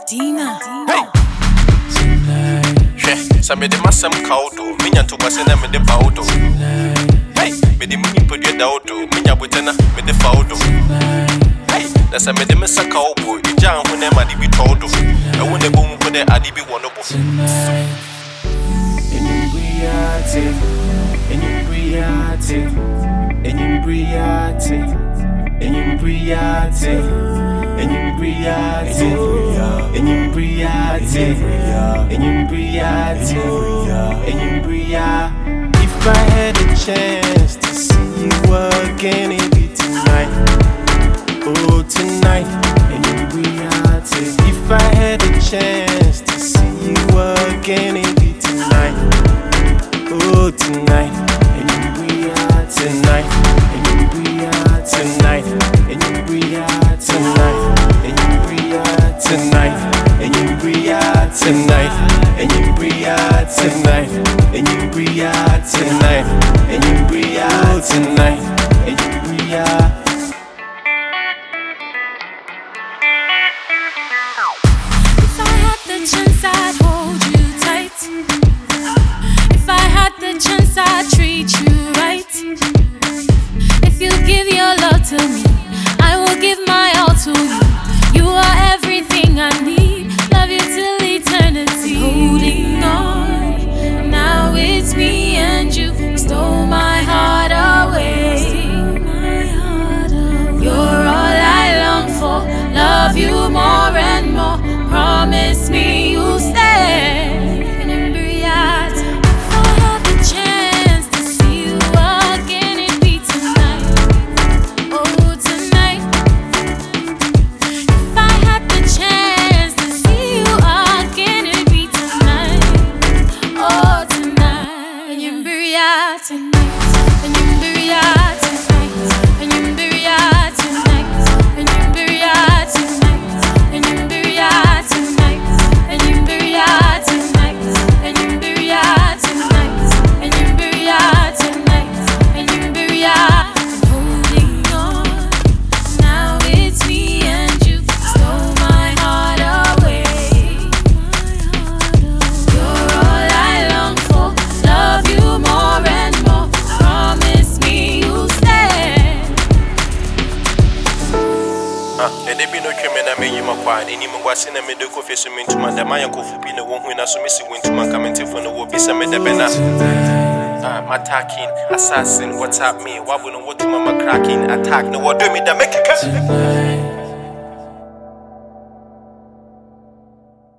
Dina. Hey! Some of the massam cowdo, Minya to Basena with the powdo. Hey! With the mini put your daudo, Minya Butena with the faudo. Hey! That's a medimessa cowboy, the John when I'm at the told. I want the boom for the Adibi wonderful. If I had a chance to see you again, it'd be tonight. Oh, tonight. If I had a chance to see you again, it'd be tonight. Oh, tonight. Tonight. Tonight. Tonight. Tonight, and you breathe tonight, and you breathe tonight, and you breathe tonight, and you breathe tonight, and you breathe. If I had the chance, I'd hold you tight. If I had the chance, I'd treat you right. If you give your love to me, I will give my all to you. You are everything I need. Love you till eternity. Holding on. Now it's me and you. You stole my heart away. You're all I long for. Love you more and more. Promise me you'll stay. There be no criminal, I you my quiet, and you was in a medical face to my Damaya Kofupi, the one who is so missing went to my commenting for the work, some of the Bena. My attacking, assassin, what's up, me? Why wouldn't what to mama cracking, attack, no, what do me, the make a cut?